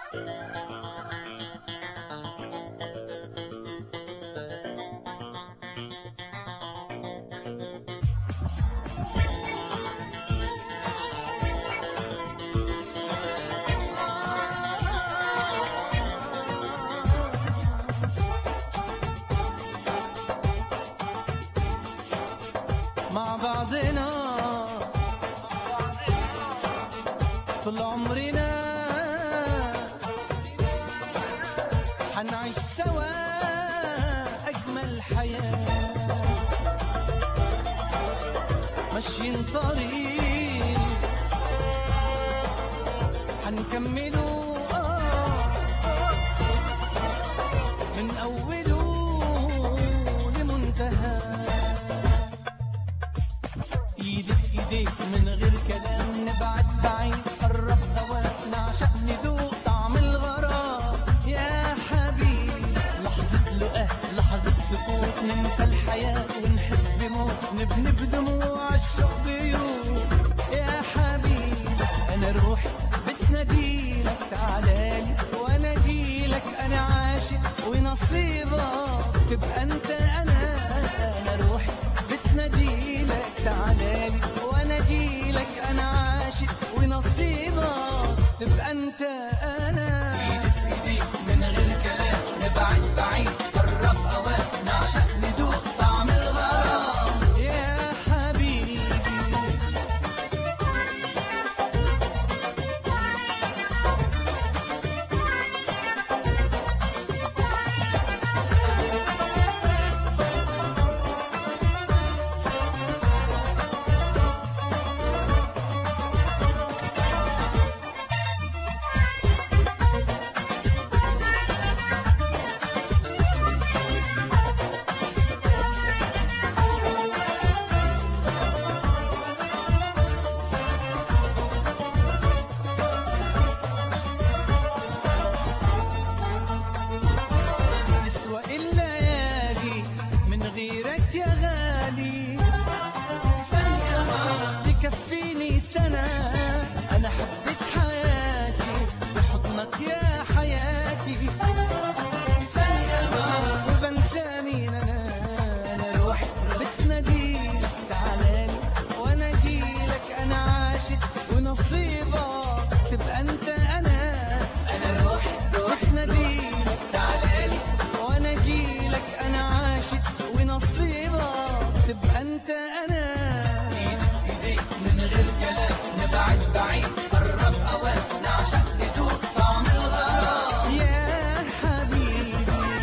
مع بعضنا طول عمرنا حنعيش سوا أجمل حياة، ماشيين طريق حنكمله من أوله لمنتهى. ايدي في ايديك من غير كلام، نبعد بعيد قرب هوا، نعشق ندوق طعم الغرام يا حبيبي. لحظة لقاه لحظة سكوت، ننسى الحياة ونحب موت، نبني بدموع الشوق بيوت يا حبيبي. انا روحي بتناديلك تعالالي وانا اجيلك، انا عاشق ونصيبك تبقى انت انا. انا روحي بتناديلك تعالالي وانا اجيلك، انا عاشق ونصيبك تبقى انت انا. ايدي في ايديك من غير كلام، نبعد بعيد قرب هوا، نعشق ندوق طعم الغرام يا حبيبي. غيرك يا غالي ثانية تكفيني سنة، أنا حبيت حياتي بحضنك يا حياتي. ثانية وبنسى مين أنا روحي بتناديلك تعالالي وأنا أجيلك، أنا عاشق ونصيبك تبقى أنت أنا. أنا روحي بتناديلك تعالالي وأنا أجيلك، أنا عاشق ونصيبك تبقى انت انا. ايدي في ايديك من غير كلام، نبعد بعيد قرب هوا، نعشق ندوق طعم الغرام يا حبيبي.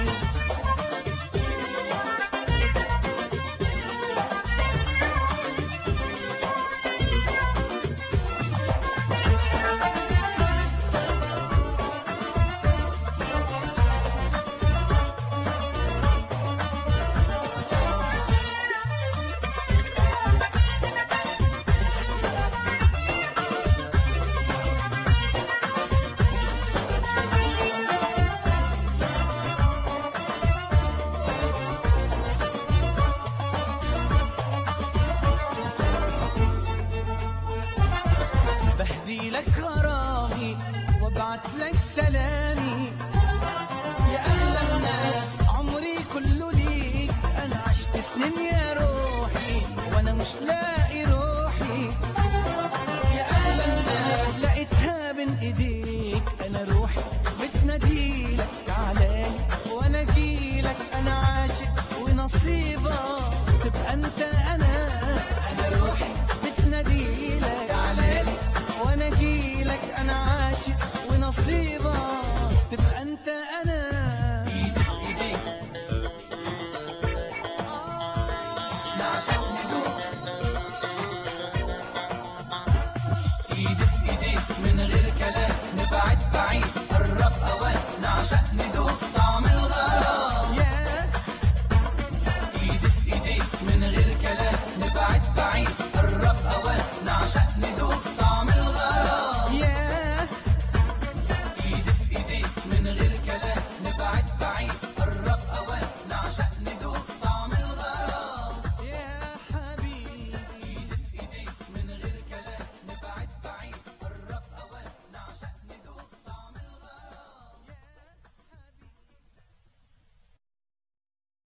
بهدي لك غرامي وابعت لك سلامي يا اغلى الناس، عمري كله ليك. انا عشت سنين يا روحي وانا مش لاقي روحي.